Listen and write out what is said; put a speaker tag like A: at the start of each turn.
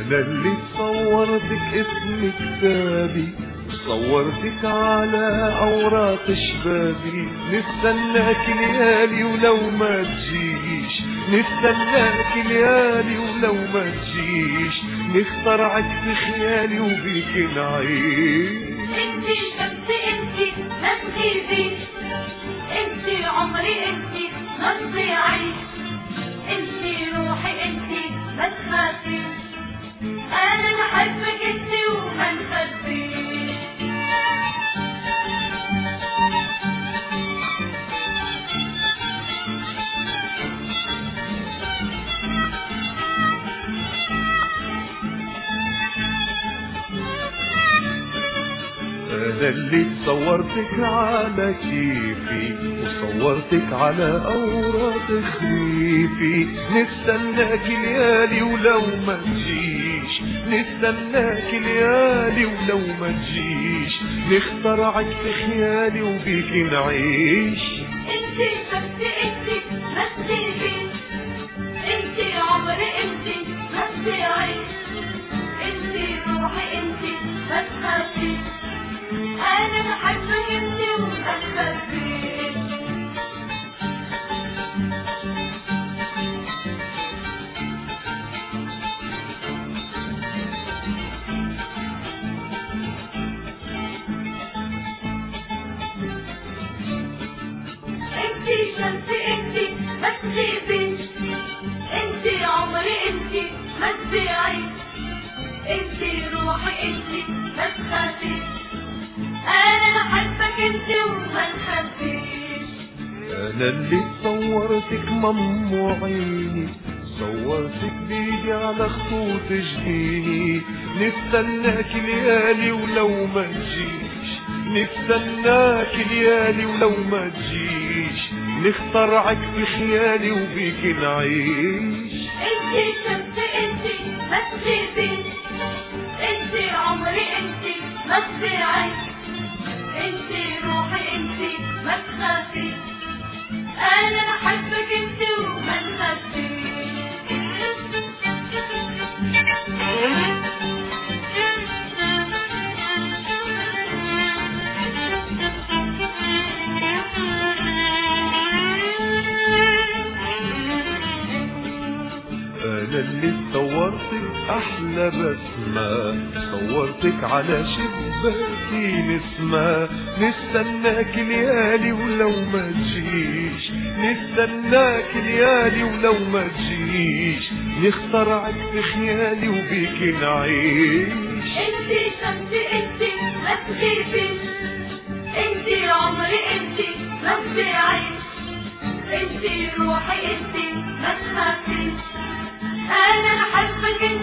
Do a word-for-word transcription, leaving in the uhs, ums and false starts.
A: انا اللي صورتك اسم كتابي، صورتك على اوراق شبابي، نستناك ليالي ولو ما تجيش، نستناك ليالي ولو ما تجيش، نخترعك في خيالي وبيك نعيش.
B: انتي شمسي انتي ما تغيبيش، انتي عمري انتي ما تضيعيش، انتي روحي انتي ما تخافيش، انا بحبك انتي وما نخبيش.
A: انا اللي صورتك على كيفي وصورتك على اوراق خريفي، نستناك ليالي ولو ما تجيش، نستناك ليالي ولو ما تجيش، نخترعك في خيالي وبيك نعيش.
B: انتي شمسي انتي ما تغيبيش، انتي عمري انتي ما تضيعيش، انتي روحي انتي ما تخافيش، انا بحبك انتي وما تخبيش. انتي شمسي انتي ما تغيبيش، انتي عمري انتي ما تضيعيش، انتي روحي انتي ما تخافيش، انا بحبك انتي وما نخبيش.
A: انا اللي صورتك مم عيني، صورتك بيدي على خطوط جبيني، نستناك ليالي ولو ما تجيش، نستناك ليالي ولو ما تجيش، نخترعك في خيالي وبيك نعيش.
B: انتي شمسي انتي ما تغيبيش، انتي عمري انتي ما تضيعيش، انتي روحي انتي ما تخافيش، انا بحبك انتي وما نخبيش.
A: انا اللي صورتك احلى بسمة، صورتك على شباكي نسمة، نستناك ليالي ولو ما تجيش، نستناك ليالي ولو ما تجيش، نخترعك في خيالي وبيك نعيش.
B: انتي شمسي انتي ما تغيبيش، انتي عمري انتي ما تضيعيش، انتي روحي انتي ما تخافيش، انا بحبك